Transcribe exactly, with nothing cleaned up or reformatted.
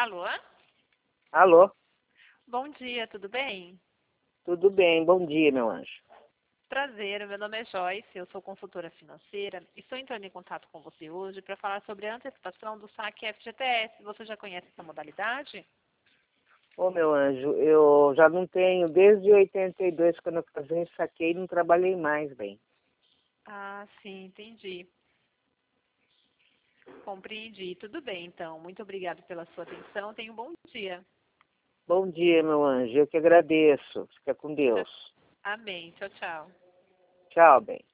Alô? Alô? Bom dia, tudo bem? Tudo bem, bom dia, meu anjo. Prazer, meu nome é Joyce, eu sou consultora financeira e estou entrando em contato com você hoje para falar sobre a antecipação do saque F G T S. Você já conhece essa modalidade? Ô, meu anjo, eu já não tenho, desde oitenta e dois, quando eu casei, saquei, não trabalhei mais, bem. Ah, sim, entendi. Compreendi. Tudo bem, então. Muito obrigada pela sua atenção. Tenha um bom dia. Bom dia, meu anjo, eu que agradeço. Fica com Tchau. Deus. Amém. Tchau, tchau. Tchau, bem.